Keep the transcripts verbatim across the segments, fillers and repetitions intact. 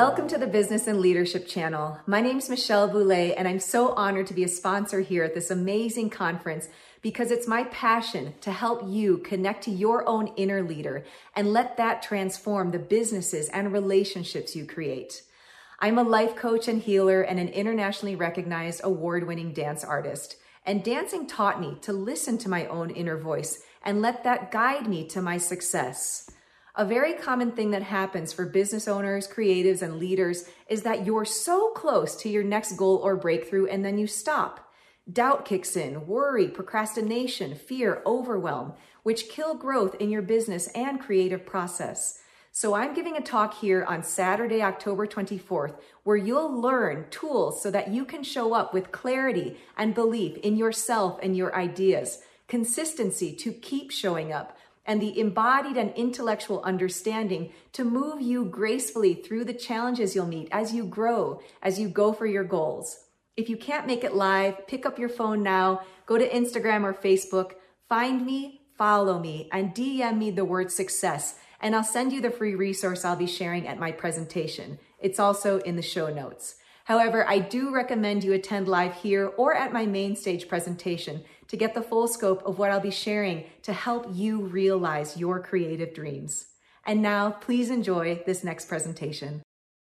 Welcome to the Business and Leadership Channel. My name is Michelle Boulay, and I'm so honored to be a sponsor here at this amazing conference because it's my passion to help you connect to your own inner leader and let that transform the businesses and relationships you create. I'm a life coach and healer and an internationally recognized award-winning dance artist. And dancing taught me to listen to my own inner voice and let that guide me to my success. A very common thing that happens for business owners, creatives, and leaders is that you're so close to your next goal or breakthrough and then you stop. Doubt kicks in, worry, procrastination, fear, overwhelm, which kill growth in your business and creative process. So I'm giving a talk here on Saturday, October twenty-fourth, where you'll learn tools so that you can show up with clarity and belief in yourself and your ideas, consistency to keep showing up, and the embodied and intellectual understanding to move you gracefully through the challenges you'll meet as you grow, as you go for your goals. If you can't make it live, pick up your phone now, go to Instagram or Facebook, find me, follow me, and D M me the word success, and I'll send you the free resource I'll be sharing at my presentation. It's also in the show notes. However, I do recommend you attend live here or at my main stage presentation to get the full scope of what I'll be sharing to help you realize your creative dreams. And now, please enjoy this next presentation.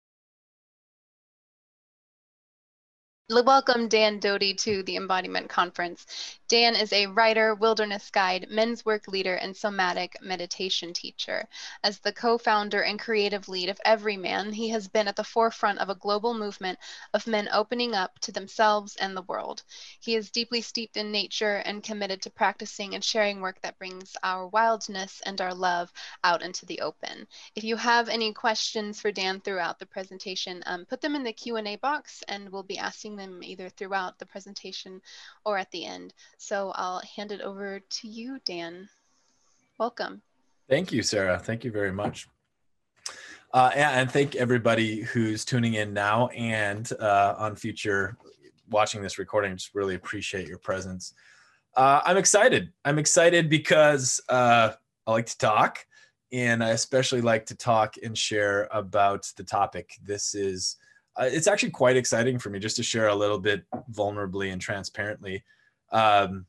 Welcome Dan Doty to the Embodiment Conference. Dan is a writer, wilderness guide, men's work leader, and somatic meditation teacher. As the co-founder and creative lead of Everyman, he has been at the forefront of a global movement of men opening up to themselves and the world. He is deeply steeped in nature and committed to practicing and sharing work that brings our wildness and our love out into the open. If you have any questions for Dan throughout the presentation, um, put them in the Q and A box and we'll be asking them either throughout the presentation or at the end. So I'll hand it over to you, Dan. Welcome. Thank you, Sarah. Thank you very much. Uh, and, and thank everybody who's tuning in now and uh, on future watching this recording. Just really appreciate your presence. Uh, I'm excited. I'm excited because uh, I like to talk, and I especially like to talk and share about the topic. This is Uh, it's actually quite exciting for me just to share a little bit vulnerably and transparently. Um,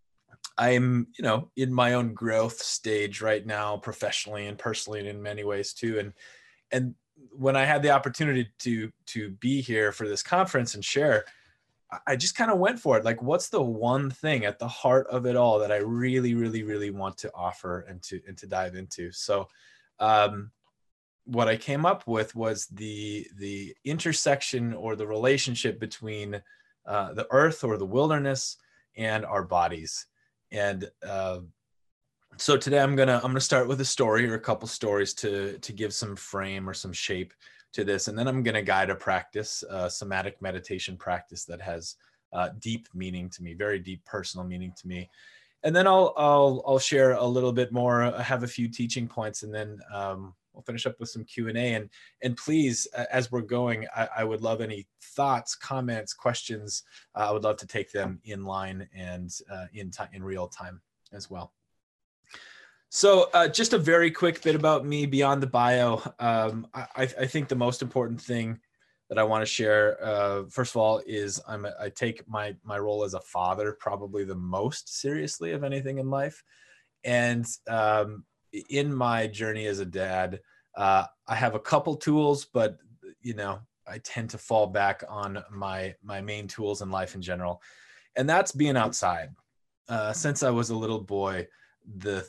I'm, you know, in my own growth stage right now, professionally and personally, and in many ways too. And and when I had the opportunity to to be here for this conference and share, I just kind of went for it. Like, what's the one thing at the heart of it all that I really, really, really want to offer and to and to dive into? So. Um, what I came up with was the the intersection or the relationship between uh, the earth or the wilderness and our bodies. And uh, so today I'm gonna I'm gonna start with a story or a couple stories to to give some frame or some shape to this, and then I'm gonna guide a practice, a somatic meditation practice that has uh, deep meaning to me, very deep personal meaning to me. And then I'll I'll I'll share a little bit more. I have a few teaching points, and then um, we'll finish up with some Q and A. And and please, as we're going, I, I would love any thoughts, comments, questions. Uh, I would love to take them in line and uh, in time, in real time as well. So uh, just a very quick bit about me beyond the bio. Um, I, I think the most important thing that I want to share, uh, first of all, is I'm a, I take my my role as a father probably the most seriously of anything in life. And um, in my journey as a dad, uh, I have a couple tools, but you know, I tend to fall back on my my main tools in life in general, and that's being outside. Uh, since I was a little boy, the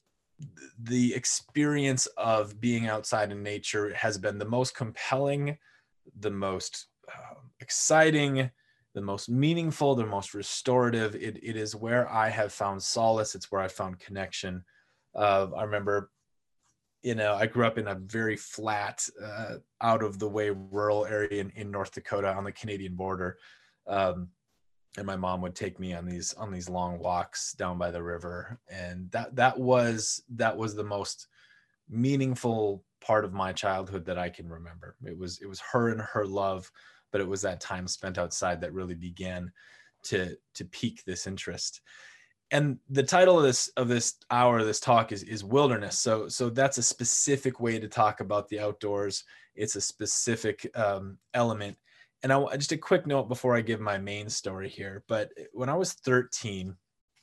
the experience of being outside in nature has been the most compelling, the most uh, exciting, the most meaningful, the most restorative. It, it is where I have found solace. It's where I found connection. Uh, I remember, you know, I grew up in a very flat, uh, out of the way rural area in, in North Dakota on the Canadian border. Um, and my mom would take me on these on these long walks down by the river, and that that was that was the most meaningful part of my childhood that I can remember. It was it was her and her love, but it was that time spent outside that really began to to pique this interest. and the title of this of this hour, this talk is is wilderness. So so that's a specific way to talk about the outdoors. It's a specific um, element. And I just a quick note before I give my main story here. But when I was thirteen,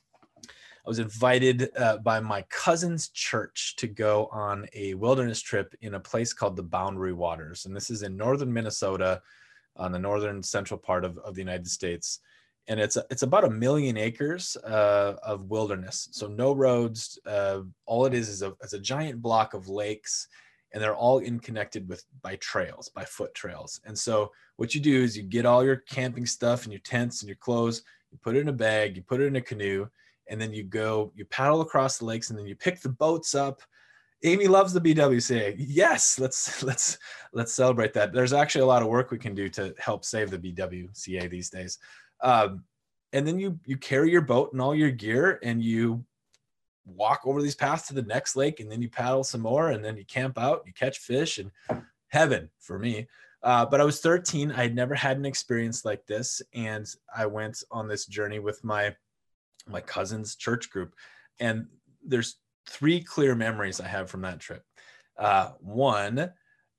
I was invited uh, by my cousin's church to go on a wilderness trip in a place called the Boundary Waters. And this is in northern Minnesota, on the northern central part of, of the United States. And it's, it's about a million acres uh, of wilderness. So no roads. Uh, all it is is a, is a giant block of lakes, and they're all interconnected with by trails, by foot trails. And so what you do is you get all your camping stuff and your tents and your clothes, you put it in a bag, you put it in a canoe, and then you go, you paddle across the lakes, and then you pick the boats up. Amy loves the B W C A. Yes, let's let's let's celebrate that. There's actually a lot of work we can do to help save the B W C A these days. Um, and then you you carry your boat and all your gear, and you walk over these paths to the next lake, and then you paddle some more, and then you camp out, you catch fish, and heaven for me. Uh, but I was thirteen. I had never had an experience like this, and I went on this journey with my my cousin's church group. And there's three clear memories I have from that trip. Uh, one,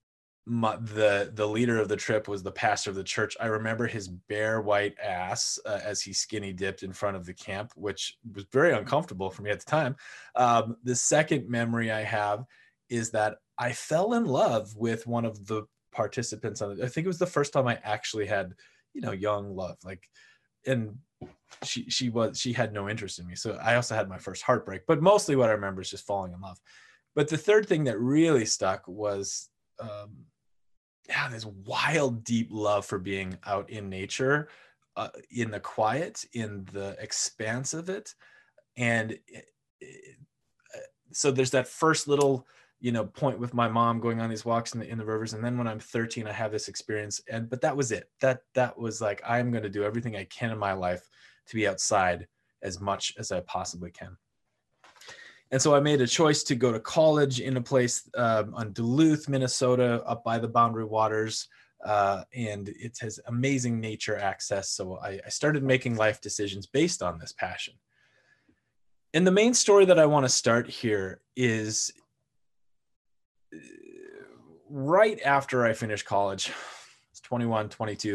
my, the, the leader of the trip was the pastor of the church. I remember his bare white ass uh, as he skinny dipped in front of the camp, which was very uncomfortable for me at the time. Um, the second memory I have is that I fell in love with one of the participants on it. I think it was the first time I actually had, you know, young love, like, and she she was she had no interest in me. So I also had my first heartbreak, but mostly what I remember is just falling in love. But the third thing that really stuck was um yeah this wild, deep love for being out in nature, uh, in the quiet, in the expanse of it. And it, it, so there's that first little, you know, point with my mom going on these walks in the, in the rivers. And then when I'm thirteen, I have this experience. And, but that was it. That, that was like, I'm going to do everything I can in my life to be outside as much as I possibly can. And so I made a choice to go to college in a place um, on Duluth, Minnesota, up by the Boundary Waters. Uh, and it has amazing nature access. So I, I started making life decisions based on this passion. And the main story that I want to start here is right after I finished college. It's twenty-one, twenty-two.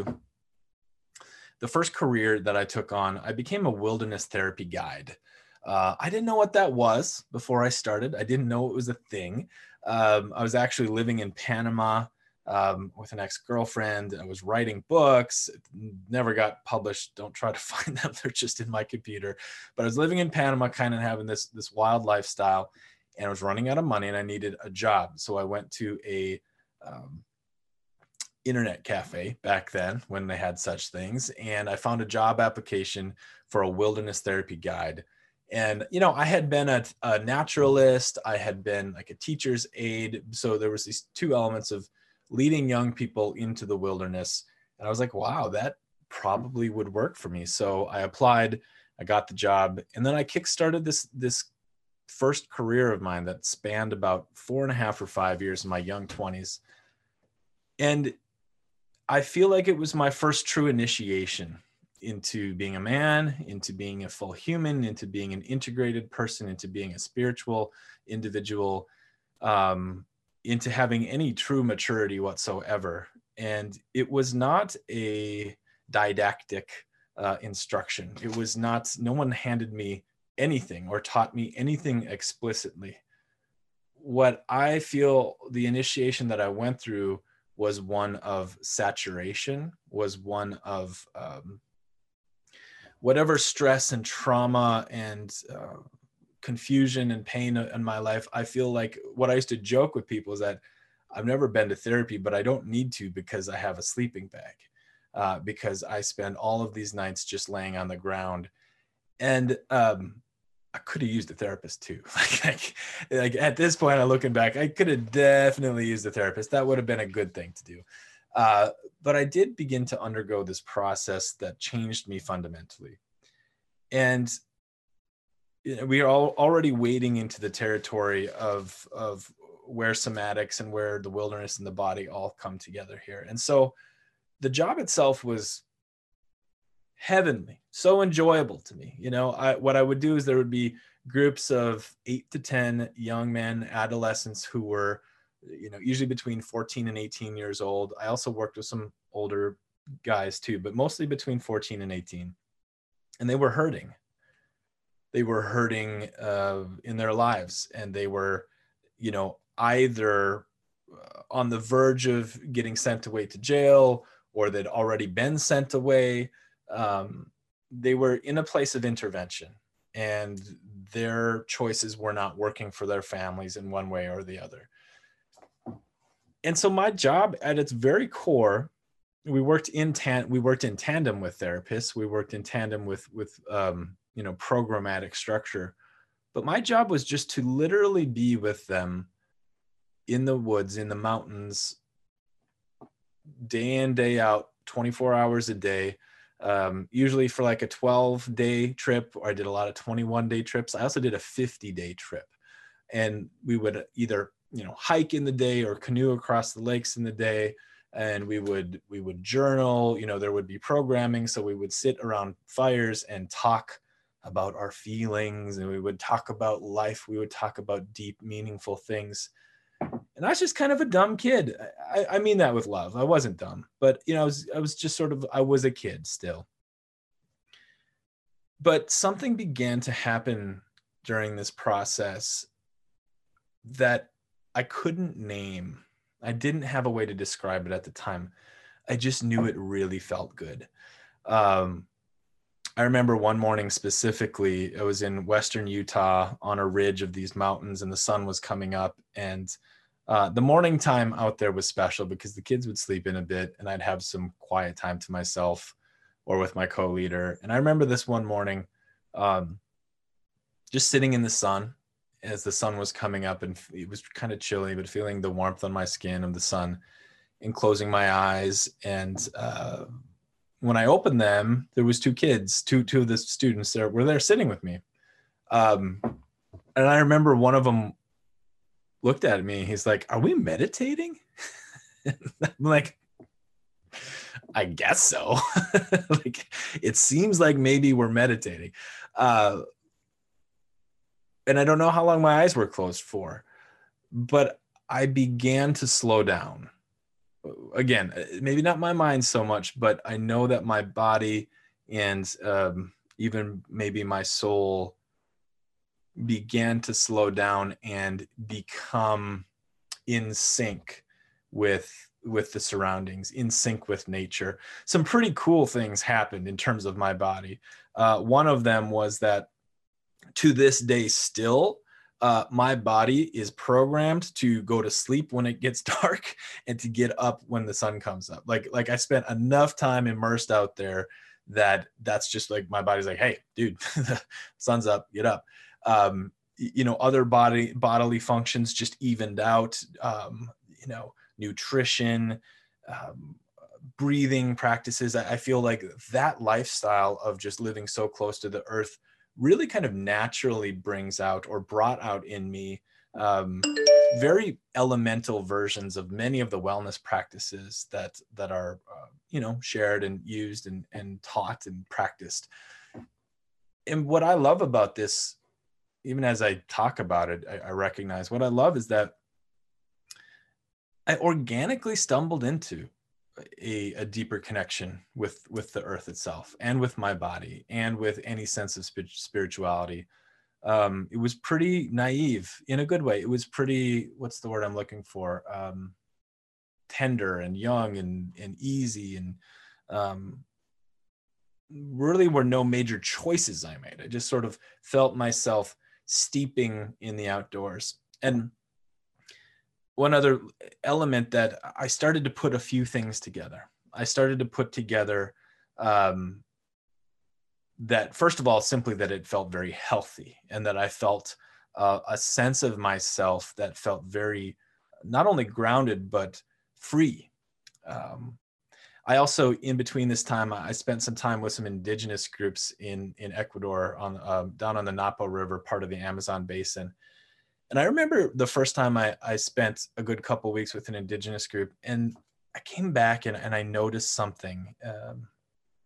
The first career that I took on, I became a wilderness therapy guide. Uh, I didn't know what that was before I started. I didn't know it was a thing. Um, I was actually living in Panama um, with an ex-girlfriend. I was writing books, never got published. Don't try to find them. They're just in my computer. But I was living in Panama, kind of having this, this wild lifestyle, and I was running out of money and I needed a job. So I went to a um, internet cafe back then when they had such things. And I found a job application for a wilderness therapy guide. And, you know, I had been a, a naturalist. I had been like a teacher's aide. So there was these two elements of leading young people into the wilderness. And I was like, wow, that probably would work for me. So I applied, I got the job, and then I kickstarted this, this first career of mine that spanned about four and a half or five years in my young twenties. And I feel like it was my first true initiation into being a man, into being a full human, into being an integrated person, into being a spiritual individual, um, into having any true maturity whatsoever. And it was not a didactic uh, instruction. It was not, no one handed me anything or taught me anything explicitly. What I feel the initiation that I went through was one of saturation, was one of um, whatever stress and trauma and uh, confusion and pain in my life. I feel like what I used to joke with people is that I've never been to therapy, but I don't need to because I have a sleeping bag, uh, because I spend all of these nights just laying on the ground. And um, I could have used a therapist too. Like, like, like at this point, I'm looking back, I could have definitely used a therapist. That would have been a good thing to do. Uh, but I did begin to undergo this process that changed me fundamentally. And you know, we are all already wading into the territory of, of where somatics and where the wilderness and the body all come together here. And so the job itself was heavenly, so enjoyable to me. You know, I, what I would do is there would be groups of eight to ten young men, adolescents who were, you know, usually between fourteen and eighteen years old. I also worked with some older guys too, but mostly between fourteen and eighteen. And they were hurting. They were hurting uh, in their lives. And they were, you know, either on the verge of getting sent away to jail, or they'd already been sent away. Um, they were in a place of intervention, and their choices were not working for their families in one way or the other. And so my job at its very core, we worked in tan- we worked in tandem with therapists. We worked in tandem with, with um, you know, programmatic structure. But my job was just to literally be with them in the woods, in the mountains, day in, day out, twenty-four hours a day, um, usually for like a twelve day trip, or I did a lot of twenty-one day trips. I also did a fifty day trip, and we would either, you know, hike in the day or canoe across the lakes in the day. And we would, we would journal, you know, there would be programming. So we would sit around fires and talk about our feelings, and we would talk about life. We would talk about deep, meaningful things. And I was just kind of a dumb kid. I, I mean that with love. I wasn't dumb, but you know, I was, I was just sort of, I was a kid still. But something began to happen during this process that I couldn't name. I didn't have a way to describe it at the time. I just knew it really felt good. Um, I remember one morning specifically, I was in Western Utah on a ridge of these mountains, and the sun was coming up, and Uh, the morning time out there was special because the kids would sleep in a bit, and I'd have some quiet time to myself or with my co-leader. And I remember this one morning, um, just sitting in the sun as the sun was coming up, and it was kind of chilly, but feeling the warmth on my skin of the sun, and closing my eyes. And uh, when I opened them, there was two kids, two, two of the students there were there sitting with me. Um, and I remember one of them looked at me. He's like, "Are we meditating?" I'm like, "I guess so." Like, it seems like maybe we're meditating. Uh, and I don't know how long my eyes were closed for, but I began to slow down. Again, maybe not my mind so much, but I know that my body and um, even maybe my soul began to slow down and become in sync with with the surroundings, in sync with nature. Some pretty cool things happened in terms of my body. Uh, one of them was that to this day still, uh, my body is programmed to go to sleep when it gets dark and to get up when the sun comes up. Like, like I spent enough time immersed out there that that's just like, my body's like, "Hey, dude, the sun's up, get up." Um, you know, other body bodily functions just evened out, um, you know, nutrition, um, breathing practices. I, I feel like that lifestyle of just living so close to the earth really kind of naturally brings out, or brought out in me, um, very elemental versions of many of the wellness practices that, that are, uh, you know, shared and used and, and taught and practiced. And what I love about this, even as I talk about it, I, I recognize what I love is that I organically stumbled into a, a deeper connection with, with the earth itself, and with my body, and with any sense of spirituality. Um, it was pretty naive in a good way. It was pretty, what's the word I'm looking for? Um, tender and young and, and easy, and um, really were no major choices I made. I just sort of felt myself steeping in the outdoors. And one other element that I started to put a few things together. I started to put together um, that, first of all, simply that it felt very healthy, and that I felt uh, a sense of myself that felt very, not only grounded, but free. Um, I also, in between this time, I spent some time with some indigenous groups in, in Ecuador, on uh, down on the Napo River, part of the Amazon basin. And I remember the first time I, I spent a good couple of weeks with an indigenous group, and I came back and, and I noticed something. Um,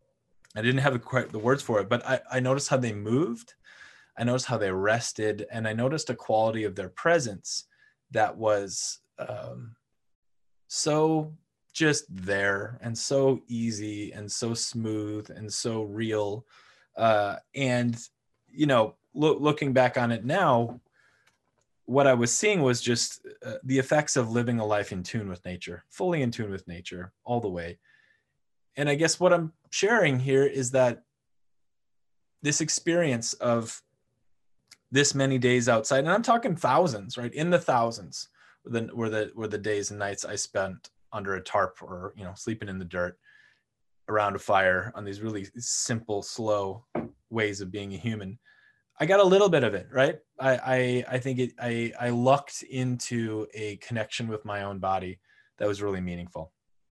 I didn't have the, quite the words for it, but I, I noticed how they moved. I noticed how they rested, and I noticed a quality of their presence that was um, so just there and so easy and so smooth and so real. Uh, and, you know, lo- looking back on it now, what I was seeing was just uh, the effects of living a life in tune with nature, fully in tune with nature all the way. And I guess what I'm sharing here is that this experience of this many days outside, and I'm talking thousands, right? In the thousands were the, were the, were the days and nights I spent under a tarp or, you know, sleeping in the dirt around a fire on these really simple, slow ways of being a human. I got a little bit of it, right? I, I, I think it, I, I lucked into a connection with my own body that was really meaningful.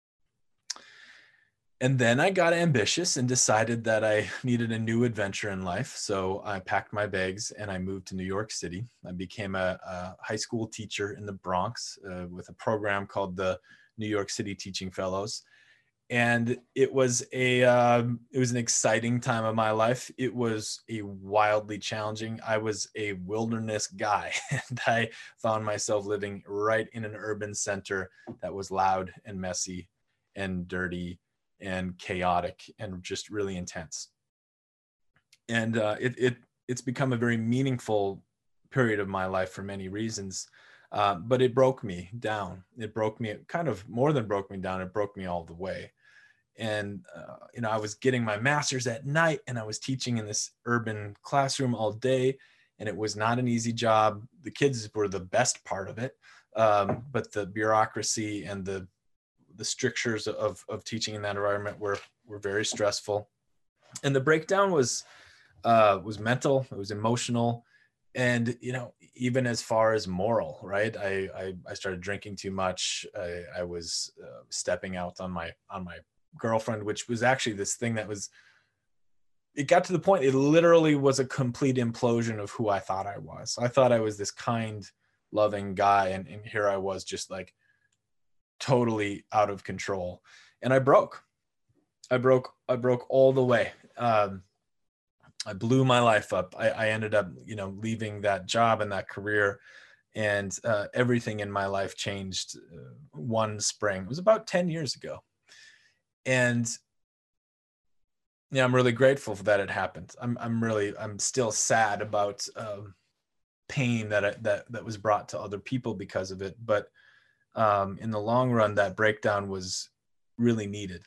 And then I got ambitious and decided that I needed a new adventure in life. So I packed my bags and I moved to New York City. I became a, a high school teacher in the Bronx uh, with a program called the New York City Teaching Fellows. And it was a um, it was an exciting time of my life. It was a wildly challenging. I was a wilderness guy, and I found myself living right in an urban center that was loud and messy and dirty and chaotic and just really intense. And uh, it, it it's become a very meaningful period of my life for many reasons. Uh, but it broke me down. It broke me, it kind of more than broke me down. It broke me all the way. And, uh, you know, I was getting my master's at night and I was teaching in this urban classroom all day. And it was not an easy job. The kids were the best part of it. Um, but the bureaucracy and the the strictures of, of teaching in that environment were, were very stressful. And the breakdown was, uh, was mental, it was emotional. And, you know, even as far as moral, right. I, I, I started drinking too much. I, I was uh, stepping out on my, on my girlfriend, which was actually this thing that was, it got to the point, it literally was a complete implosion of who I thought I was. I thought I was this kind, loving guy. And, and here I was just like, totally out of control. And I broke, I broke, I broke all the way. Um, I blew my life up. I, I ended up, you know, leaving that job and that career, and uh, everything in my life changed uh, one spring. It was about ten years ago. And yeah, I'm really grateful for that it happened. I'm, I'm really, I'm still sad about um, pain that, I, that, that was brought to other people because of it. But Um, in the long run, that breakdown was really needed.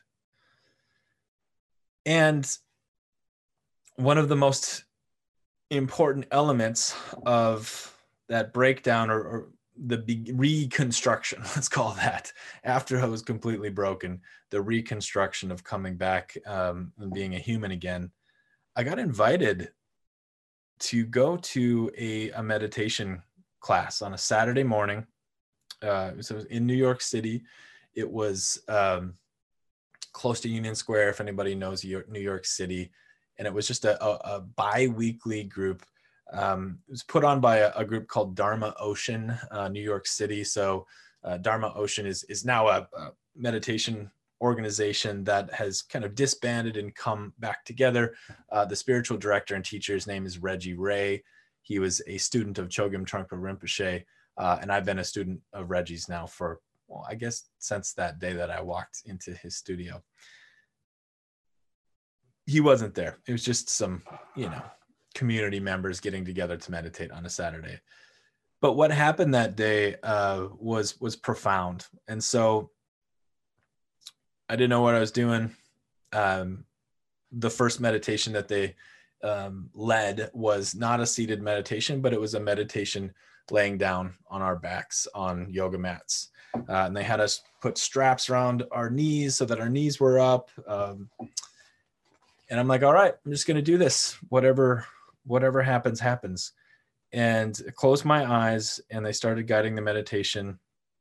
And one of the most important elements of that breakdown, or, or the be- reconstruction, let's call that, after I was completely broken, the reconstruction of coming back um, and being a human again, I got invited to go to a, a meditation class on a Saturday morning. Uh, so in New York City. It was um, close to Union Square, if anybody knows New York City. And it was just a, a, a bi-weekly group. Um, it was put on by a, a group called Dharma Ocean, uh, New York City. So uh, Dharma Ocean is, is now a, a meditation organization that has kind of disbanded and come back together. Uh, the spiritual director and teacher, his name is Reggie Ray. He was a student of Chogyam Trungpa Rinpoche. Uh, and I've been a student of Reggie's now for, well, I guess since that day that I walked into his studio. He wasn't there. It was just some, you know, community members getting together to meditate on a Saturday. But what happened that day uh, was, was profound. And so I didn't know what I was doing. Um, the first meditation that they um, led was not a seated meditation, but it was a meditation laying down on our backs on yoga mats. Uh, and they had us put straps around our knees so that our knees were up. Um, and I'm like, all right, I'm just going to do this. Whatever, whatever happens, happens. And I closed my eyes and they started guiding the meditation.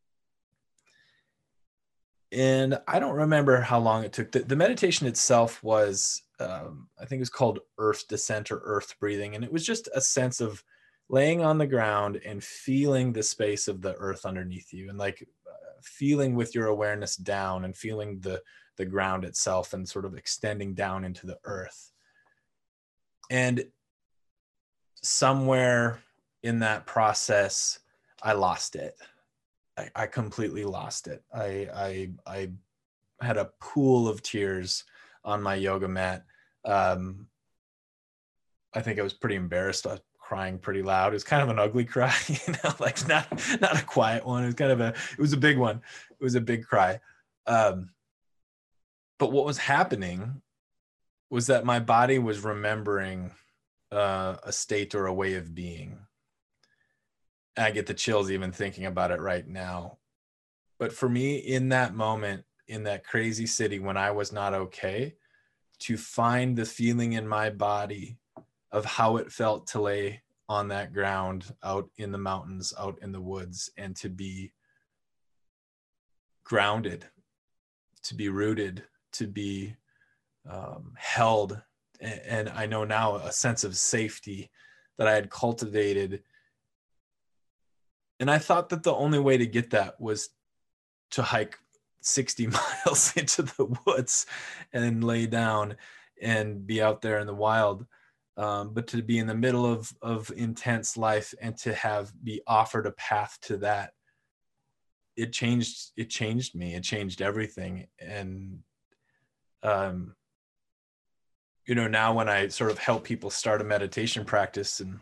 And I don't remember how long it took. The, the meditation itself was, um, I think it was called Earth Descent or Earth Breathing. And it was just a sense of laying on the ground and feeling the space of the earth underneath you, and like uh, feeling with your awareness down and feeling the the ground itself and sort of extending down into the earth. And somewhere in that process, I lost it. I, I completely lost it. I, I, I had a pool of tears on my yoga mat. Um, I think I was pretty embarrassed. I was crying pretty loud. It was kind of an ugly cry, you know, like not, not a quiet one. It was kind of a, it was a big one. It was a big cry. Um, but what was happening was that my body was remembering uh, a state or a way of being. I get the chills even thinking about it right now. But for me, in that moment, in that crazy city, when I was not okay, to find the feeling in my body of how it felt to lay on that ground out in the mountains, out in the woods, and to be grounded, to be rooted, to be um, held. And, and I know now a sense of safety that I had cultivated. And I thought that the only way to get that was to hike sixty miles into the woods and lay down and be out there in the wild. Um, but to be in the middle of, of intense life and to have be offered a path to that, it changed, it changed me. It changed everything. And, um, you know, now when I sort of help people start a meditation practice, and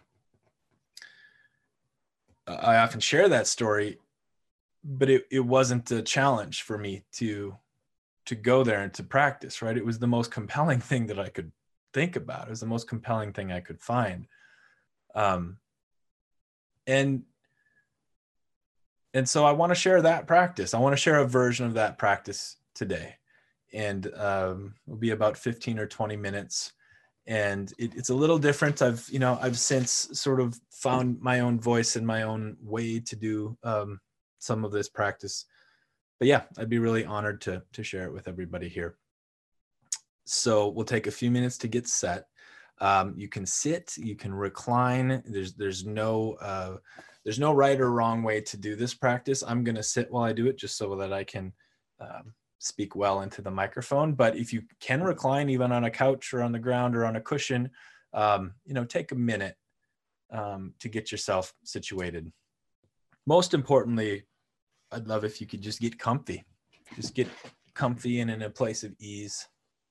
I often share that story, but it, it wasn't a challenge for me to, to go there and to practice, right? It was the most compelling thing that I could think about. It was the most compelling thing I could find. Um, and, and so I want to share that practice. I want to share a version of that practice today. And um, it'll be about fifteen or twenty minutes. And it, it's a little different. I've, you know, I've since sort of found my own voice and my own way to do um, some of this practice. But yeah, I'd be really honored to, to share it with everybody here. So we'll take a few minutes to get set. Um, you can sit, you can recline. There's, there's no, uh, there's no right or wrong way to do this practice. I'm going to sit while I do it just so that I can um, speak well into the microphone. But if you can recline even on a couch or on the ground or on a cushion, um, you know, take a minute um, to get yourself situated. Most importantly, I'd love if you could just get comfy, just get comfy and in a place of ease.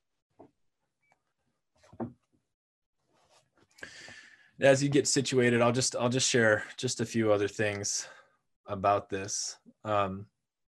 As you get situated, I'll just, I'll just share just a few other things about this. Um,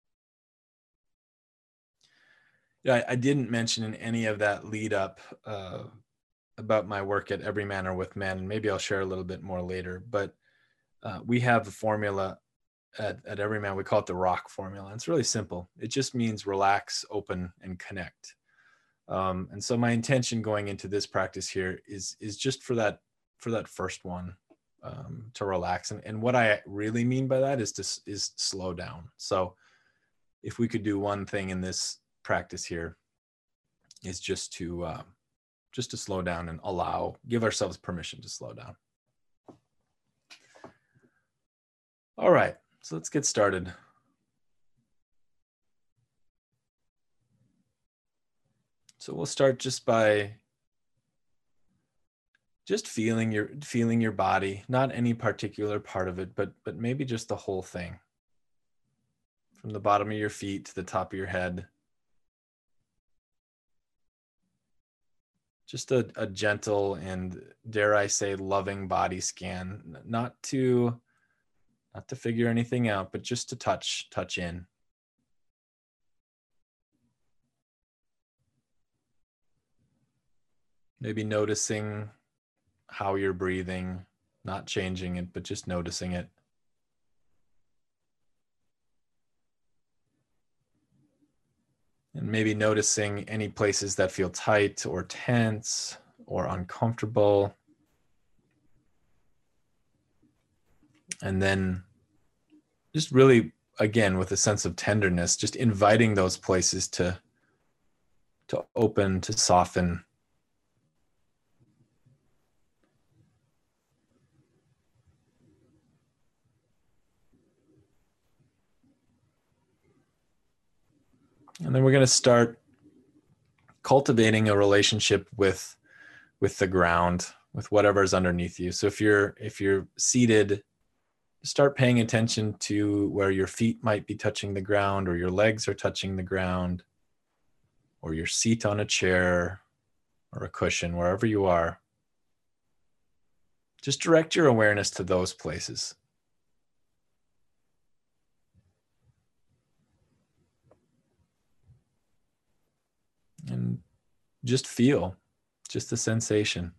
Yeah, I, I didn't mention in any of that lead up uh, about my work at Every Manner with Men. Maybe I'll share a little bit more later, but uh, we have a formula at, at Every Man. We call it the ROCK formula. It's really simple. It just means relax, open, and connect. Um, and so my intention going into this practice here is, is just for that, for that first one, um, to relax. And, and what I really mean by that is to, is slow down. So if we could do one thing in this practice here, is just to uh, just to slow down and allow, give ourselves permission to slow down. All right, so let's get started. So we'll start just by just feeling your feeling your body, not any particular part of it, but but maybe just the whole thing, from the bottom of your feet to the top of your head. Just a, a gentle and, dare I say, loving body scan, not to, not to figure anything out, but just to touch, touch in. Maybe noticing how you're breathing, not changing it, but just noticing it. And maybe noticing any places that feel tight or tense or uncomfortable. And then just really, again, with a sense of tenderness, just inviting those places to, to open, to soften. And then we're going to start cultivating a relationship with with the ground, with whatever's underneath you. So if you're if you're seated, start paying attention to where your feet might be touching the ground, or your legs are touching the ground, or your seat on a chair or a cushion, wherever you are. Just direct your awareness to those places. And just feel, just the sensation.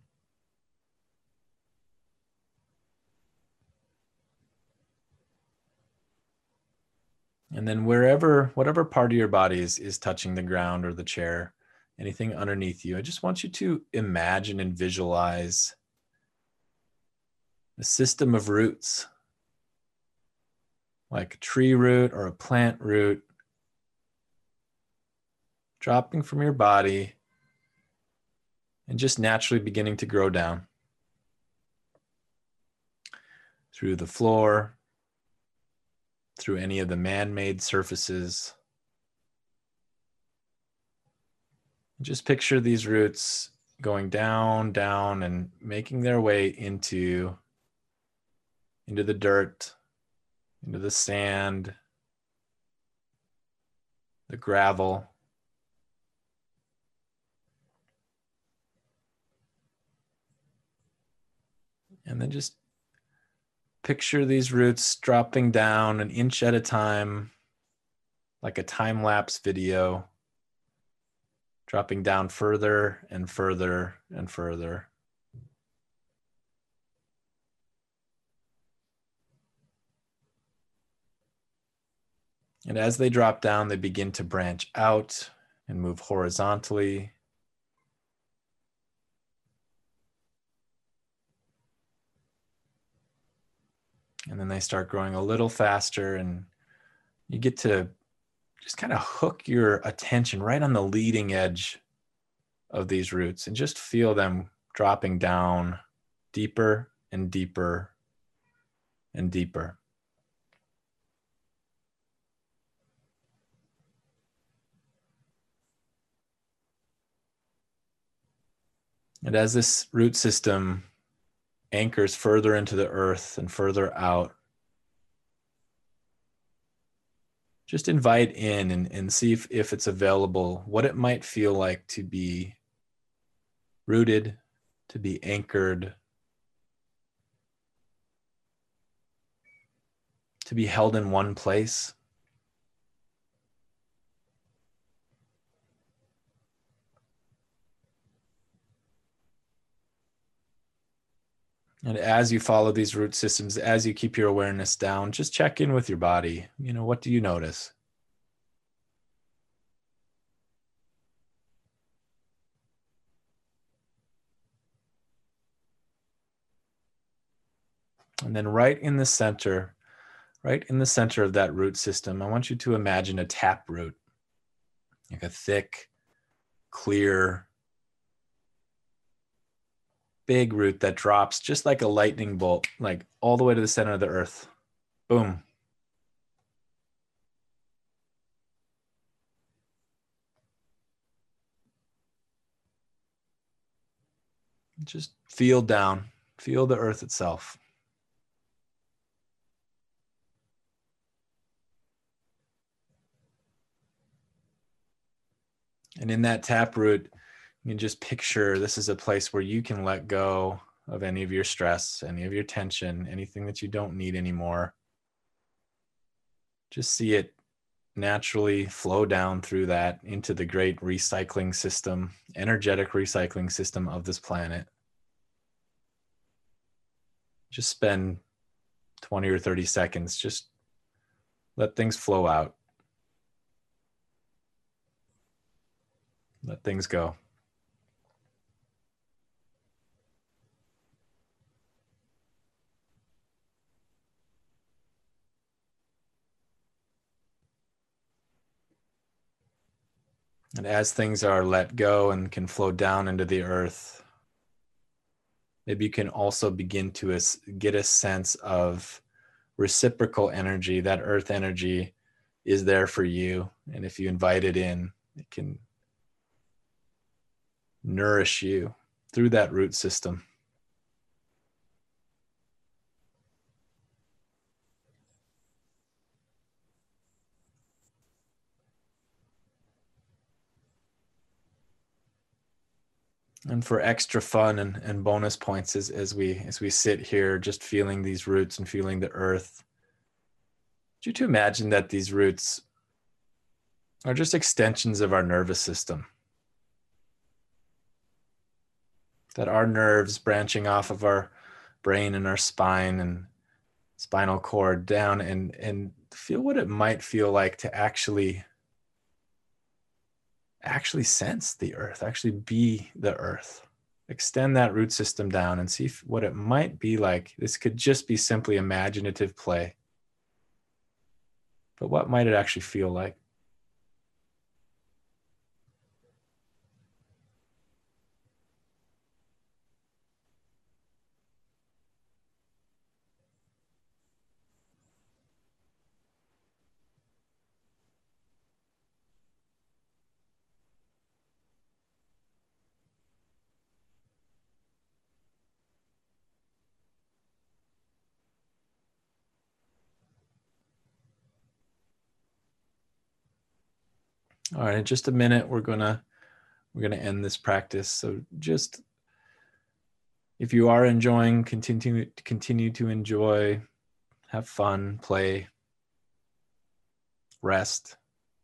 And then wherever, whatever part of your body is, is touching the ground or the chair, anything underneath you, I just want you to imagine and visualize a system of roots, like a tree root or a plant root, dropping from your body and just naturally beginning to grow down through the floor, through any of the man-made surfaces. Just picture these roots going down, down, and making their way into, into the dirt, into the sand, the gravel. And then just picture these roots dropping down an inch at a time, like a time-lapse video, dropping down further and further and further. And as they drop down, they begin to branch out and move horizontally. And then they start growing a little faster, and you get to just kind of hook your attention right on the leading edge of these roots and just feel them dropping down deeper and deeper and deeper. And as this root system anchors further into the earth and further out, just invite in and, and see if, if it's available, what it might feel like to be rooted, to be anchored, to be held in one place. And as you follow these root systems, as you keep your awareness down, just check in with your body. You know, what do you notice? And then right in the center, right in the center of that root system, I want you to imagine a tap root, like a thick, clear, big root that drops just like a lightning bolt, like all the way to the center of the earth. Boom. Just feel down, feel the earth itself. And in that taproot, you can just picture this is a place where you can let go of any of your stress, any of your tension, anything that you don't need anymore. Just see it naturally flow down through that into the great recycling system, energetic recycling system of this planet. Just spend twenty or thirty seconds, just let things flow out. Let things go. And as things are let go and can flow down into the earth, maybe you can also begin to get a sense of reciprocal energy. That earth energy is there for you. And if you invite it in, it can nourish you through that root system. And for extra fun and, and bonus points as, as we as we sit here just feeling these roots and feeling the earth, I want you to imagine that these roots are just extensions of our nervous system. That our nerves branching off of our brain and our spine and spinal cord down, and, and feel what it might feel like to actually actually sense the earth, actually be the earth. Extend that root system down and see if, what it might be like. This could just be simply imaginative play. But what might it actually feel like? All right, in just a minute, we're gonna we're gonna end this practice. So just, if you are enjoying, continue continue to enjoy, have fun, play, rest.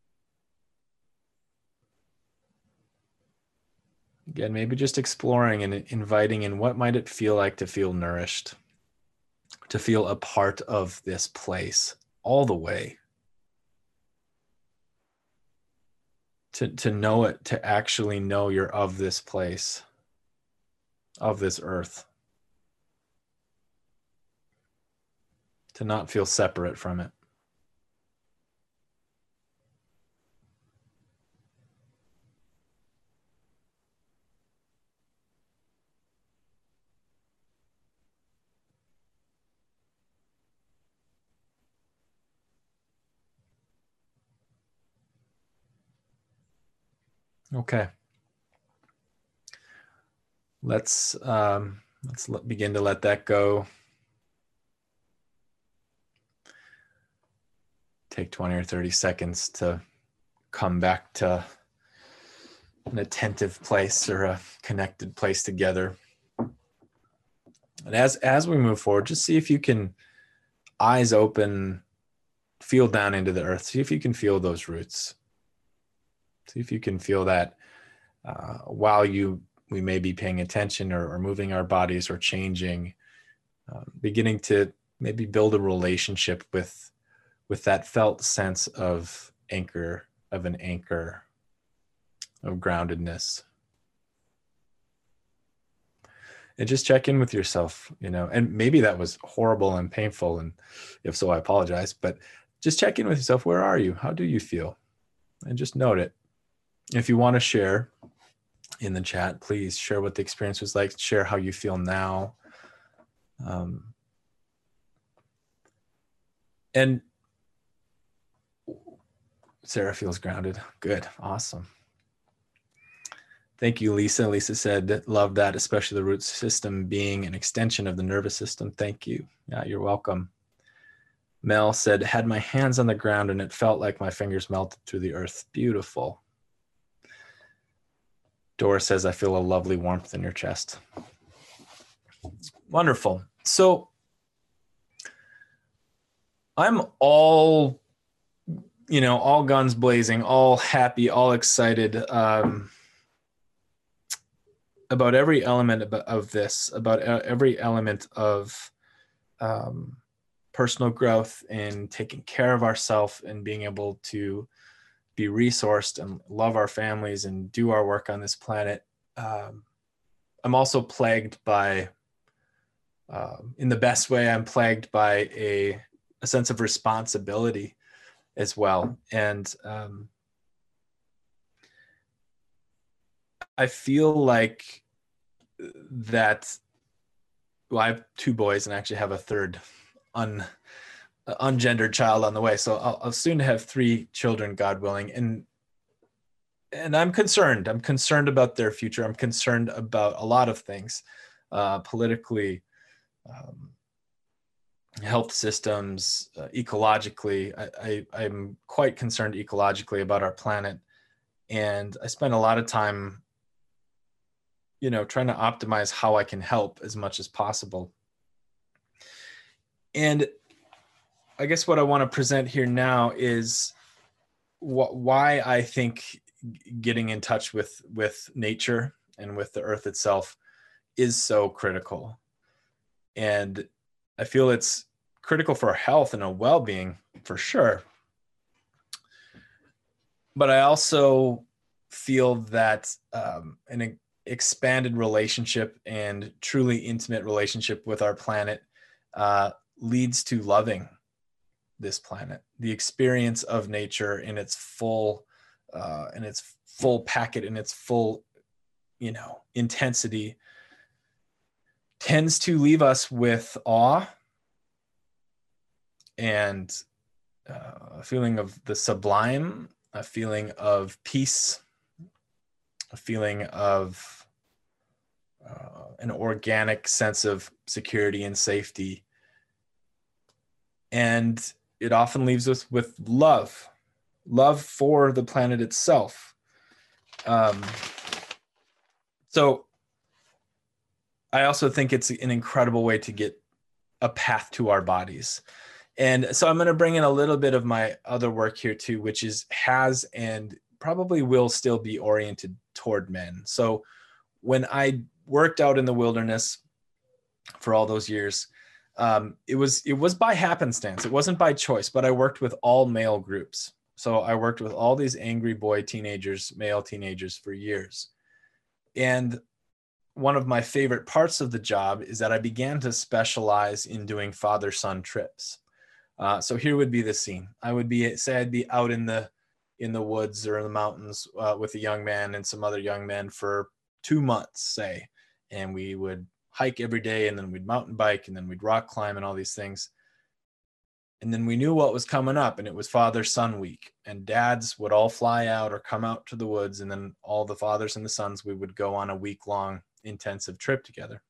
Again, maybe just exploring and inviting in what might it feel like to feel nourished, to feel a part of this place all the way. To, to know it, to actually know you're of this place, of this earth. To not feel separate from it. Okay. Let's um, let's let, begin to let that go. Take twenty or thirty seconds to come back to an attentive place or a connected place together. And as as we move forward, just see if you can, eyes open, feel down into the earth. See if you can feel those roots. See if you can feel that uh, while you we may be paying attention or, or moving our bodies or changing, uh, beginning to maybe build a relationship with with that felt sense of anchor, of an anchor, of groundedness. And just check in with yourself, you know, and maybe that was horrible and painful. And if so, I apologize, but just check in with yourself. Where are you? How do you feel? And just note it. If you want to share in the chat, please share what the experience was like, share how you feel now. Um, and Sarah feels grounded. Good. Awesome. Thank you, Lisa. Lisa said, love that, especially the root system being an extension of the nervous system. Thank you. Yeah, you're welcome. Mel said, had my hands on the ground and it felt like my fingers melted through the earth. Beautiful. Dora says, I feel a lovely warmth in your chest. Wonderful. So I'm all, you know, all guns blazing, all happy, all excited um, about every element of, of this, about every element of um, personal growth and taking care of ourselves and being able to be resourced and love our families and do our work on this planet. Um, I'm also plagued by, uh, in the best way, I'm plagued by a, a sense of responsibility as well. And um, I feel like that, well, I have two boys and I actually have a third un ungendered child on the way. So I'll, I'll soon have three children, God willing. And and I'm concerned. I'm concerned about their future. I'm concerned about a lot of things, uh, politically, um, health systems, uh, ecologically. I, I, I'm quite concerned ecologically about our planet. And I spend a lot of time, you know, trying to optimize how I can help as much as possible. And I guess what I want to present here now is wh- why I think getting in touch with, with nature and with the earth itself is so critical. And I feel it's critical for our health and our well-being for sure. But I also feel that um, an expanded relationship and truly intimate relationship with our planet uh, leads to loving this planet. The experience of nature in its full, uh, in its full packet, in its full, you know, intensity, tends to leave us with awe and uh, a feeling of the sublime, a feeling of peace, a feeling of uh, an organic sense of security and safety. And it often leaves us with love, love for the planet itself. Um, so I also think it's an incredible way to get a path to our bodies. And so I'm going to bring in a little bit of my other work here too, which is has and probably will still be oriented toward men. So when I worked out in the wilderness for all those years, um, it was it was by happenstance. It wasn't by choice, but I worked with all male groups. So I worked with all these angry boy teenagers, male teenagers for years. And one of my favorite parts of the job is that I began to specialize in doing father-son trips. Uh, so here would be the scene. I would be, say I'd be out in the in the woods or in the mountains uh, with a young man and some other young men for two months, say, and we would hike every day, and then we'd mountain bike, and then we'd rock climb and all these things. And then we knew what was coming up, and it was father-son week, and dads would all fly out or come out to the woods, and then all the fathers and the sons, we would go on a week-long intensive trip together.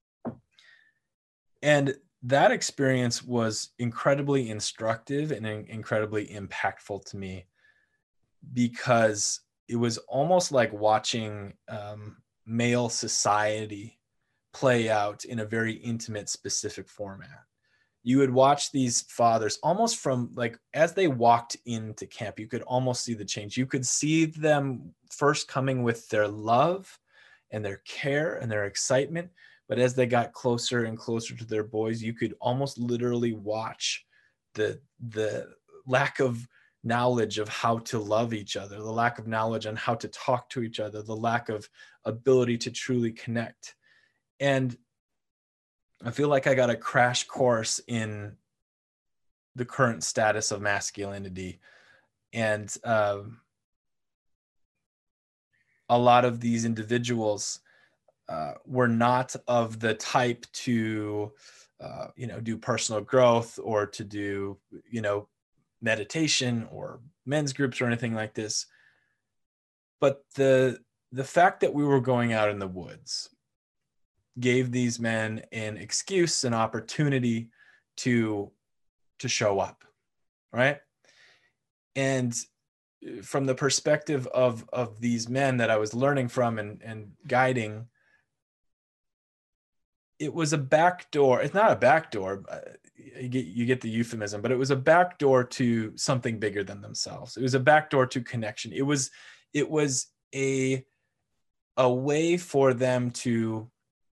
And that experience was incredibly instructive and incredibly impactful to me, because it was almost like watching um, male society play out in a very intimate, specific format. You would watch these fathers almost from like, as they walked into camp, you could almost see the change. You could see them first coming with their love and their care and their excitement. But as they got closer and closer to their boys, you could almost literally watch the, the lack of knowledge of how to love each other, the lack of knowledge on how to talk to each other, the lack of ability to truly connect. And I feel like I got a crash course in the current status of masculinity. And um, a lot of these individuals uh, were not of the type to, uh, you know, do personal growth or to do, you know, meditation or men's groups or anything like this. But the the fact that we were going out in the woods gave these men an excuse, an opportunity to to show up, right? And from the perspective of of these men that I was learning from and, and guiding, it was a backdoor. It's not a backdoor. You get, you get the euphemism, but it was a backdoor to something bigger than themselves. It was a backdoor to connection. It was, it was a, a way for them to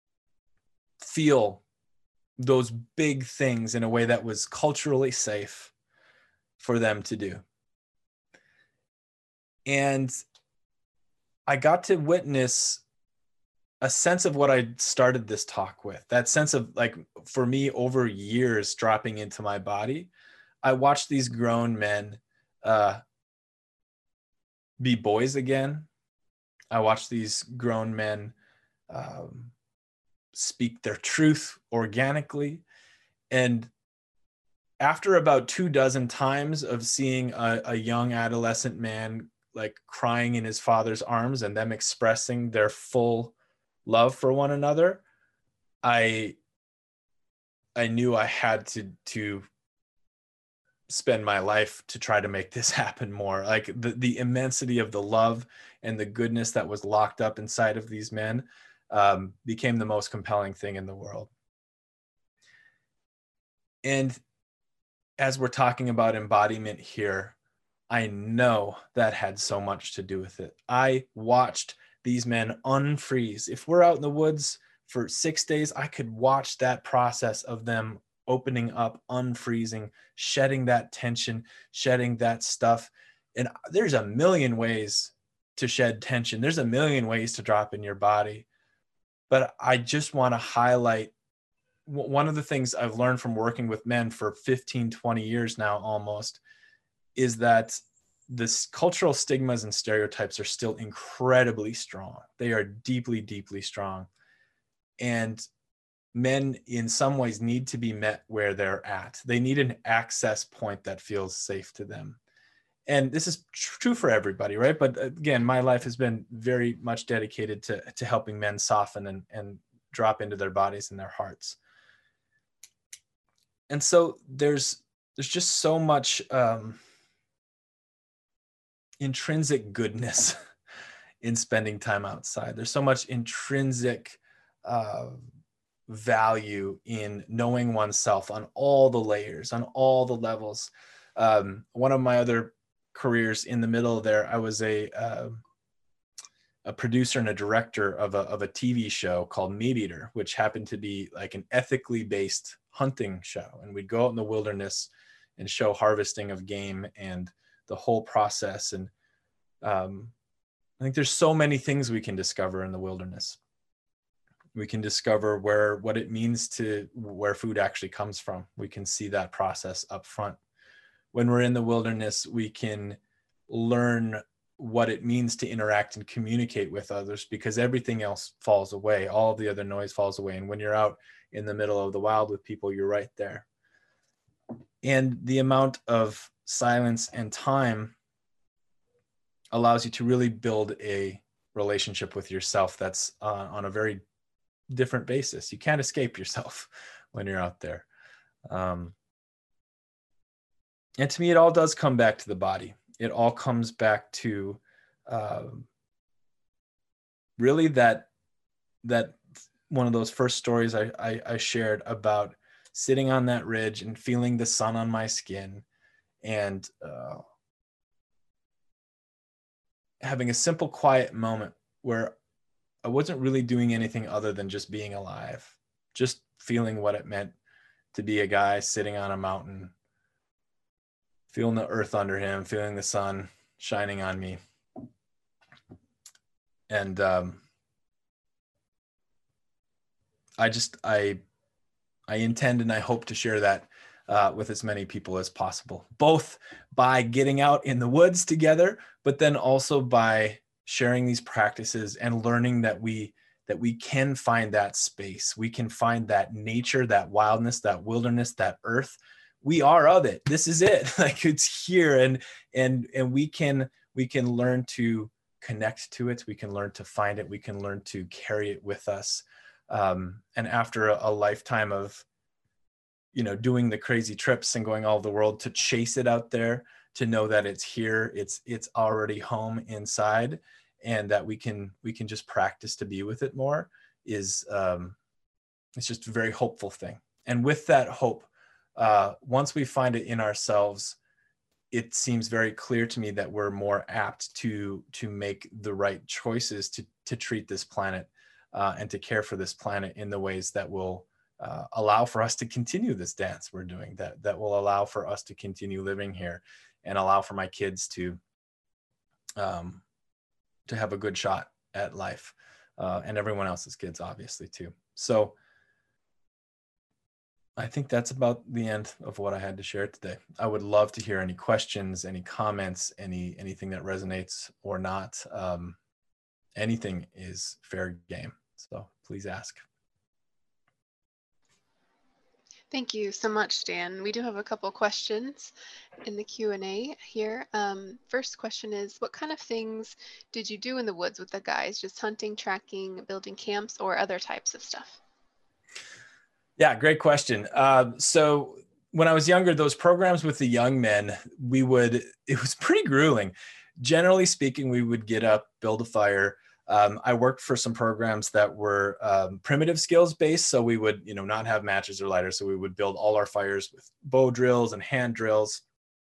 feel those big things in a way that was culturally safe for them to do. And I got to witness a sense of what I started this talk with, that sense of, like, for me, over years dropping into my body. I watched these grown men uh, be boys again. I watched these grown men um, speak their truth organically. And after about two dozen times of seeing a, a young adolescent man like crying in his father's arms and them expressing their full love for one another, I I knew I had to to spend my life to try to make this happen more. Like the, the immensity of the love and the goodness that was locked up inside of these men um, became the most compelling thing in the world. And as we're talking about embodiment here, I know that had so much to do with it. I watched these men unfreeze. If we're out in the woods for six days, I could watch that process of them opening up, unfreezing, shedding that tension, shedding that stuff. And there's a million ways to shed tension. There's a million ways to drop in your body. But I just want to highlight one of the things I've learned from working with men for fifteen, twenty years now almost, is that this cultural stigmas and stereotypes are still incredibly strong. They are deeply, deeply strong. And men in some ways need to be met where they're at. They need an access point that feels safe to them. And this is true for everybody, right? But again, my life has been very much dedicated to, to helping men soften and, and drop into their bodies and their hearts. And so there's there's just so much um, intrinsic goodness in spending time outside. There's so much intrinsic uh, value in knowing oneself on all the layers, on all the levels. Um, one of my other careers in the middle there, I was a uh, a producer and a director of a of a T V show called Meat Eater, which happened to be like an ethically based hunting show. And we'd go out in the wilderness and show harvesting of game and the whole process. And um, I think there's so many things we can discover in the wilderness. We can discover where what it means to where food actually comes from. We can see that process up front. When we're in the wilderness, we can learn what it means to interact and communicate with others, because everything else falls away. All the other noise falls away. And when you're out in the middle of the wild with people, you're right there. And the amount of silence and time allows you to really build a relationship with yourself that's uh, on a very different basis. You can't escape yourself when you're out there. Um, and to me, it all does come back to the body. It all comes back to uh, really that, that one of those first stories I, I, I shared about sitting on that ridge and feeling the sun on my skin and uh, having a simple, quiet moment where I wasn't really doing anything other than just being alive, just feeling what it meant to be a guy sitting on a mountain, feeling the earth under him, feeling the sun shining on me. And um, I just, I, I intend and I hope to share that uh, with as many people as possible, both by getting out in the woods together, but then also by sharing these practices and learning that we that we can find that space. We can find that nature, that wildness, that wilderness, that earth. We are of it. This is it. Like it's here, and and and we can we can learn to connect to it. We can learn to find it. We can learn to carry it with us. Um, and after a, a lifetime of, you know, doing the crazy trips and going all over the world, to chase it out there, to know that it's here, it's it's already home inside, and that we can we can just practice to be with it more, is um, it's just a very hopeful thing. And with that hope, uh, once we find it in ourselves, it seems very clear to me that we're more apt to to make the right choices to to treat this planet uh, and to care for this planet in the ways that will uh, allow for us to continue this dance we're doing, that that will allow for us to continue living here, and allow for my kids to um, to have a good shot at life, uh, and everyone else's kids, obviously, too. So I think that's about the end of what I had to share today. I would love to hear any questions, any comments, any anything that resonates or not. Um, anything is fair game. So please ask. Thank you so much, Dan. We do have a couple questions in the Q and A here. Um, first question is, what kind of things did you do in the woods with the guys? Just hunting, tracking, building camps, or other types of stuff? Yeah, great question. Um, so when I was younger, those programs with the young men, we would, it was pretty grueling. Generally speaking, we would get up, build a fire. Um, I worked for some programs that were um, primitive skills based. So we would, you know, not have matches or lighters. So we would build all our fires with bow drills and hand drills.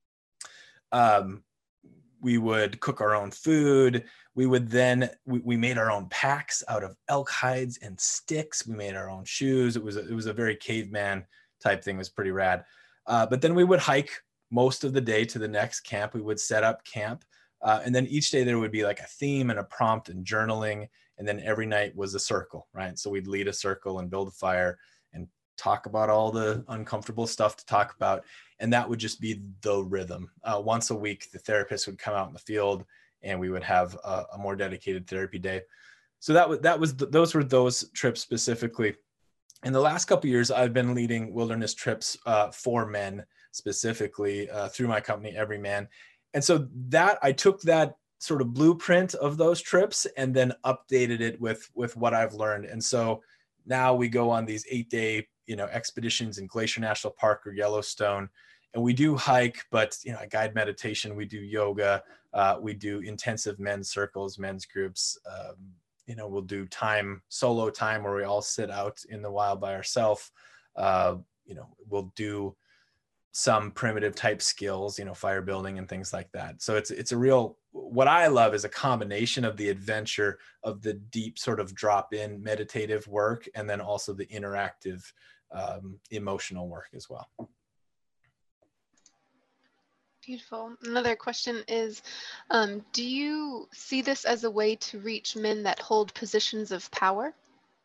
Um, we would cook our own food. We would then, we, we made our own packs out of elk hides and sticks. We made our own shoes. It was, a, it was a very caveman type thing. It was pretty rad. Uh, but then we would hike most of the day to the next camp. We would set up camp. Uh, and then each day there would be like a theme and a prompt and journaling. And then every night was a circle, right? So we'd lead a circle and build a fire and talk about all the uncomfortable stuff to talk about. And that would just be the rhythm. Uh, once a week, the therapist would come out in the field and we would have a, a more dedicated therapy day. So that was, that was, the, those were those trips specifically. In the last couple of years, I've been leading wilderness trips uh, for men specifically uh, through my company, Every Man. And so that I took that sort of blueprint of those trips and then updated it with, with what I've learned. And so now we go on these eight day, you know, expeditions in Glacier National Park or Yellowstone. And we do hike, but, you know, I guide meditation, we do yoga, uh, we do intensive men's circles, men's groups. Um, you know, we'll do time, solo time where we all sit out in the wild by ourselves. Uh, you know, we'll do some primitive type skills, you know, fire building and things like that. So it's, it's a real, what I love is a combination of the adventure of the deep sort of drop in meditative work, and then also the interactive um, emotional work as well. Beautiful. Another question is, um, do you see this as a way to reach men that hold positions of power?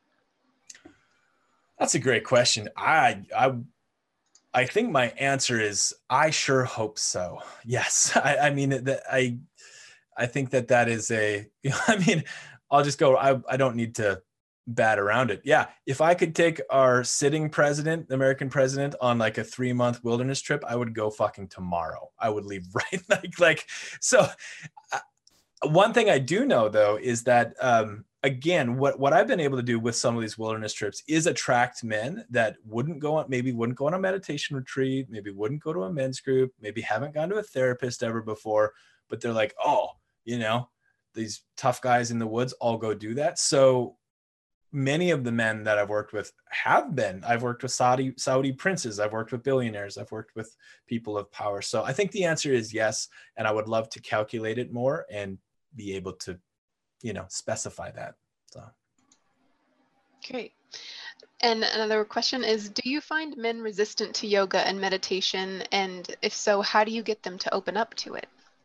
That's a great question. I, I, I think my answer is, I sure hope so. Yes. I, I mean, that I, I think that that is a, you know, I mean, I'll just go, I, I don't need to bat around it. Yeah. If I could take our sitting president, the American president, on like a three month wilderness trip, I would go fucking tomorrow. I would leave right. Like, like, so uh, one thing I do know though, is that, um, again, what, what I've been able to do with some of these wilderness trips is attract men that wouldn't go on, maybe wouldn't go on a meditation retreat, maybe wouldn't go to a men's group, maybe haven't gone to a therapist ever before, but they're like, oh, you know, these tough guys in the woods, all go do that. So many of the men that I've worked with have been, I've worked with Saudi, Saudi princes, I've worked with billionaires, I've worked with people of power. So I think the answer is yes. And I would love to calculate it more and be able to, you know, specify that. So. Great. And another question is, do you find men resistant to yoga and meditation? And if so, how do you get them to open up to it?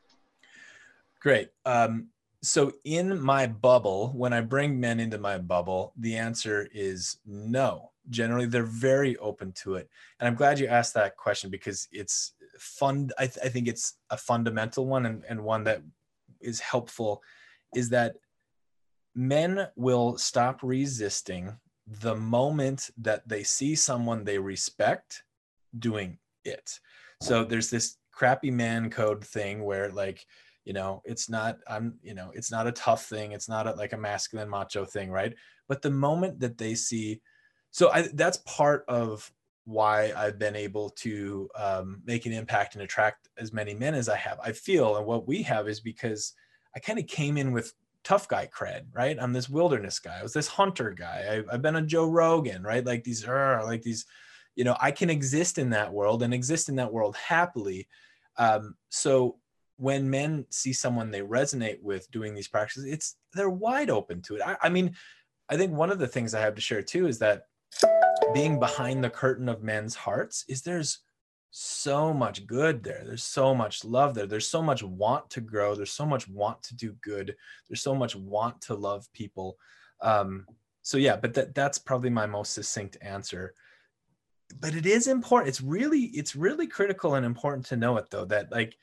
Great. Um, so in my bubble, when I bring men into my bubble, the answer is no. Generally, they're very open to it. And I'm glad you asked that question, because it's fun. I, th- I think it's a fundamental one, and, and one that is helpful, is that men will stop resisting the moment that they see someone they respect doing it. So there's this crappy man code thing where, like, you know, it's not, I'm, you know, it's not a tough thing. It's not a, like a masculine macho thing. Right. But the moment that they see, so I, that's part of why I've been able to um, make an impact and attract as many men as I have. I feel, and what we have is because I kind of came in with tough guy cred, right? I'm this wilderness guy. I was this hunter guy. I, I've been a Joe Rogan, right? Like these, uh, like these, you know, I can exist in that world and exist in that world happily. Um, so when men see someone they resonate with doing these practices, it's, they're wide open to it. I, I mean, I think one of the things I have to share too is that being behind the curtain of men's hearts is there's so much good there. There's so much love there. There's so much want to grow. There's so much want to do good. There's so much want to love people. Um, so yeah, but that, that's probably my most succinct answer. But it is important. It's really, it's really critical and important to know it though, that like,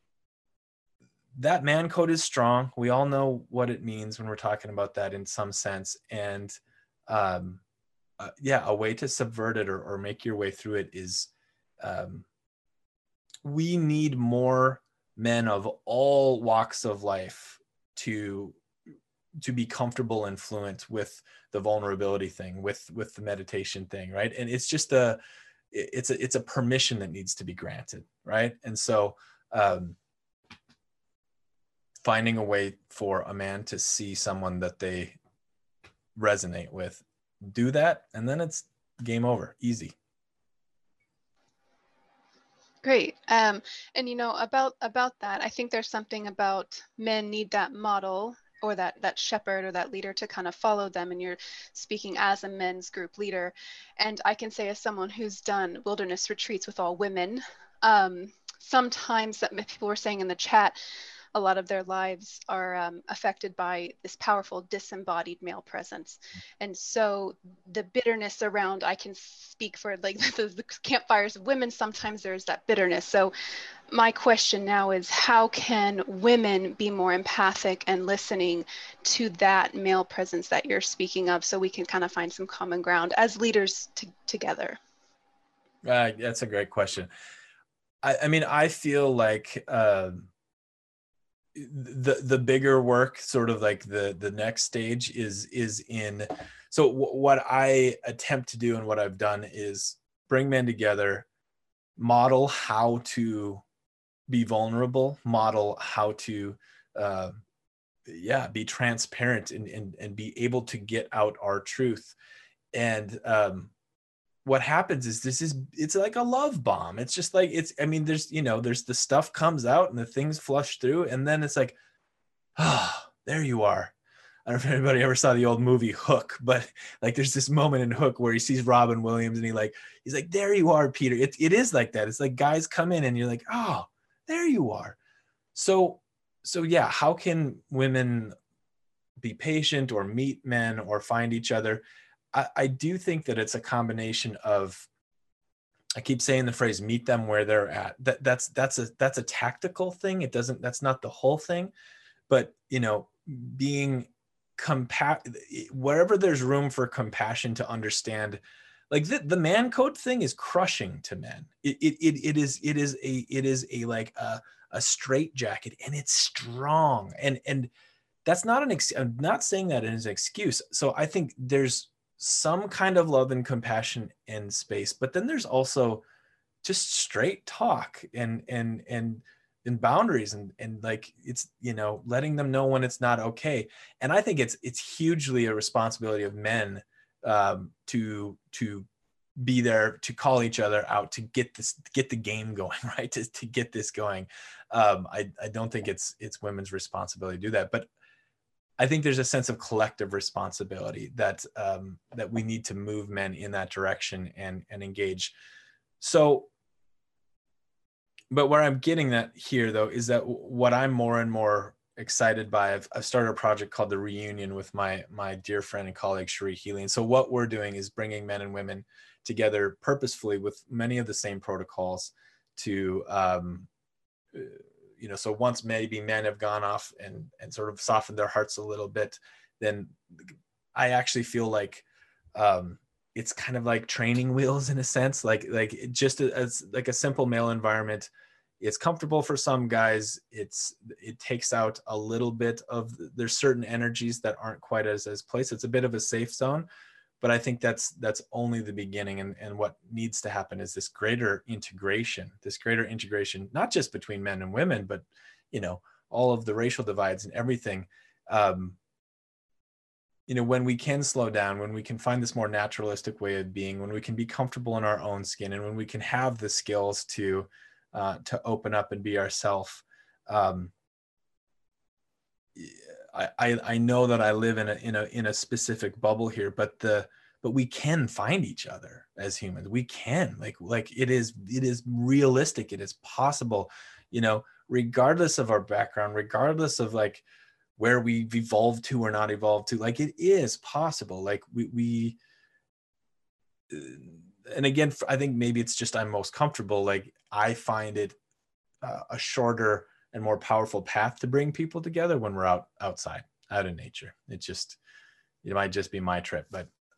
that man code is strong. We all know what it means when we're talking about that in some sense. And, um, uh, yeah, a way to subvert it or, or make your way through it is, um, we need more men of all walks of life to to be comfortable and fluent with the vulnerability thing, with with the meditation thing, right? And it's just a it's a it's a permission that needs to be granted, right? And so um, finding a way for a man to see someone that they resonate with, do that, and then it's game over, easy. Great. Um, and you know, about about that, I think there's something about men need that model or that that shepherd or that leader to kind of follow them. And you're speaking as a men's group leader. And I can say, as someone who's done wilderness retreats with all women, um, sometimes that people were saying in the chat, a lot of their lives are um, affected by this powerful disembodied male presence. And so the bitterness around, I can speak for like the, the campfires of women, sometimes there's that bitterness. So my question now is, how can women be more empathic and listening to that male presence that you're speaking of, so we can kind of find some common ground as leaders to, together? Uh, that's a great question. I, I mean, I feel like uh, the the bigger work, sort of like the the next stage, is is in. So w- what I attempt to do and what I've done is bring men together, model how to be vulnerable, model how to uh, yeah be transparent and, and and be able to get out our truth. And um, what happens is this is it's like a love bomb. It's just like it's I mean there's you know there's the stuff comes out and the things flush through, and then it's like, ah, oh, there you are. I don't know if anybody ever saw the old movie Hook, but like there's this moment in Hook where he sees Robin Williams and he like he's like, there you are, Peter. It it is like that. It's like guys come in and you're like, oh, there you are. So so yeah, how can women be patient or meet men or find each other? I, I do think that it's a combination of, I keep saying the phrase, meet them where they're at. That that's that's a that's a tactical thing. It doesn't that's not the whole thing. But you know, being compa- wherever there's room for compassion, to understand, like the, the man code thing is crushing to men. It it it, it is it is a it is a like a, a straight jacket, and it's strong. And and that's not an ex- I'm not saying that as an excuse. So I think there's some kind of love and compassion in space, but then there's also just straight talk and and and and boundaries, and and like it's you know letting them know when it's not okay. And I think it's it's hugely a responsibility of men um, to to be there to call each other out, to get this get the game going, right? To to get this going. Um, I I don't think it's it's women's responsibility to do that, but I think there's a sense of collective responsibility that um, that we need to move men in that direction and and engage. So, but where I'm getting that here though is that what I'm more and more excited by, I've, I've started a project called The Reunion with my my dear friend and colleague Cherie Healy. And so what we're doing is bringing men and women together purposefully with many of the same protocols to um, you know, so once maybe men have gone off and, and sort of softened their hearts a little bit, then I actually feel like um, it's kind of like training wheels in a sense, like, like just as like a simple male environment. It's comfortable for some guys. It's, it takes out a little bit of, there's certain energies that aren't quite as, as placed. It's a bit of a safe zone. But I think that's that's only the beginning, and, and what needs to happen is this greater integration, this greater integration, not just between men and women, but you know, all of the racial divides and everything. Um, you know, when we can slow down, when we can find this more naturalistic way of being, when we can be comfortable in our own skin, and when we can have the skills to uh, to open up and be ourselves. Um, I, I know that I live in a in a in a specific bubble here, but the but we can find each other as humans. We can like like it is it is realistic. It is possible, you know, regardless of our background, regardless of like where we've evolved to or not evolved to. Like it is possible. Like we we. And again, I think maybe it's just I'm most comfortable. Like I find it uh, a shorter and more powerful path to bring people together when we're out outside, out in nature. It just, it might just be my trip, but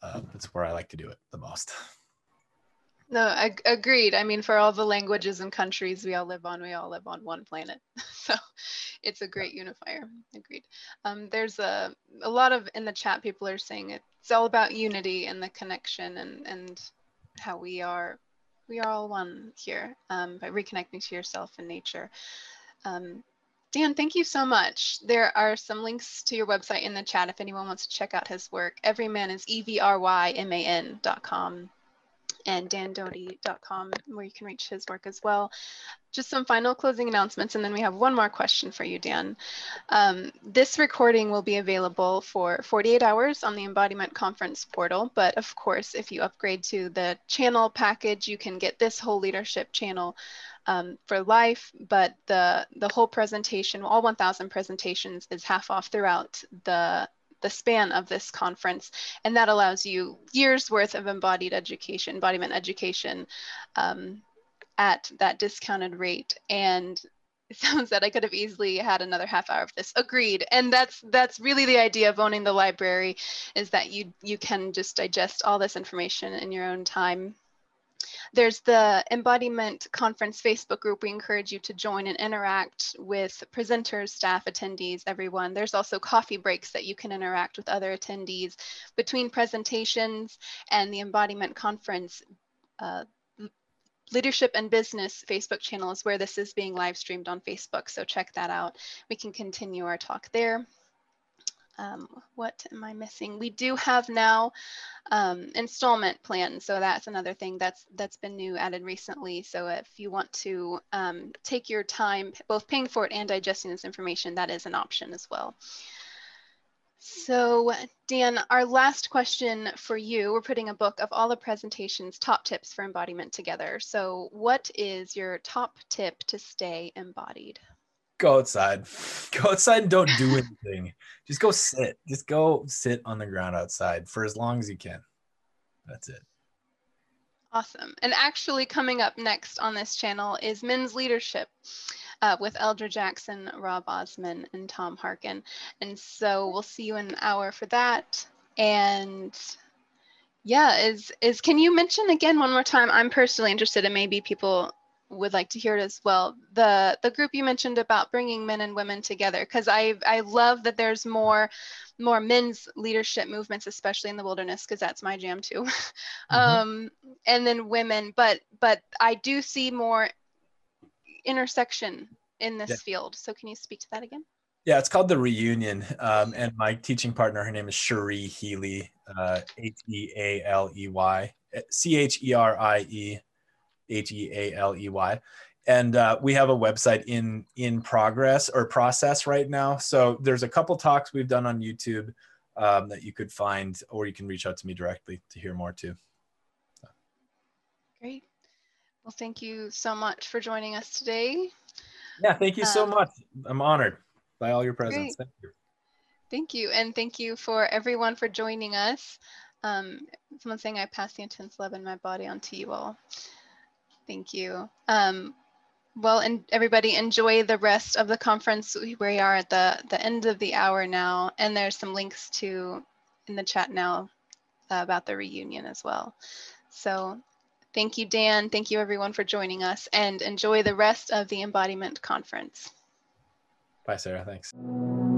uh, that's where I like to do it the most. No, I agreed. I mean, for all the languages and countries we all live on, we all live on one planet. So it's a great unifier. Agreed. Um, there's a, a lot of, in the chat, people are saying it's all about unity and the connection and, and how we are, we are all one here um, by reconnecting to yourself and nature. Um, Dan, thank you so much. There are some links to your website in the chat if anyone wants to check out his work. Everyman is E V R Y M A N dot com. And dan doty dot com, where you can reach his work as well. Just some final closing announcements, and then we have one more question for you, Dan. Um, this recording will be available for forty-eight hours on the Embodiment Conference portal, but of course, if you upgrade to the channel package, you can get this whole leadership channel um, for life, but the, the whole presentation, all one thousand presentations, is half off throughout the the span of this conference, and that allows you years worth of embodied education, embodiment education um, at that discounted rate. And it sounds that I could have easily had another half hour of this. Agreed. And that's that's really the idea of owning the library, is that you you can just digest all this information in your own time. There's the Embodiment Conference Facebook group. We encourage you to join and interact with presenters, staff, attendees, everyone. There's also coffee breaks that you can interact with other attendees between presentations, and the Embodiment Conference uh, Leadership and Business Facebook channel is where this is being live streamed on Facebook. So check that out. We can continue our talk there. Um, what am I missing? We do have now um, installment plans. So that's another thing that's that's been new, added recently. So if you want to um, take your time, both paying for it and digesting this information, that is an option as well. So Dan, our last question for you, we're putting a book of all the presentations, top tips for embodiment together. So what is your top tip to stay embodied? Go outside. Go outside and don't do anything. Just go sit. Just go sit on the ground outside for as long as you can. That's it. Awesome. And actually coming up next on this channel is Men's Leadership uh, with Eldra Jackson, Rob Osman, and Tom Harkin. And so we'll see you in an hour for that. And yeah, is, is can you mention again one more time? I'm personally interested, and maybe people would like to hear it as well, the the group you mentioned about bringing men and women together, because I I love that there's more more men's leadership movements, especially in the wilderness, because that's my jam too. Mm-hmm. um, and then women, but but I do see more intersection in this yeah. field. So can you speak to that again? Yeah, it's called The Reunion, um, and my teaching partner, her name is Cherie Healy, uh, H E A L E Y, C H E R I E. H E A L E Y. And uh, we have a website in in progress or process right now. So there's a couple talks we've done on YouTube um, that you could find, or you can reach out to me directly to hear more too. So. Great. Well, thank you so much for joining us today. Yeah, thank you so um, much. I'm honored by all your presence. Great. Thank you. Thank you. And thank you for everyone for joining us. Um, someone's saying I pass the intense love in my body on to you all. Thank you. Um, well, and everybody enjoy the rest of the conference. We are at the, the end of the hour now, and there's some links to in the chat now uh, about the reunion as well. So thank you, Dan. Thank you everyone for joining us, and enjoy the rest of the Embodiment Conference. Bye, Sarah. Thanks.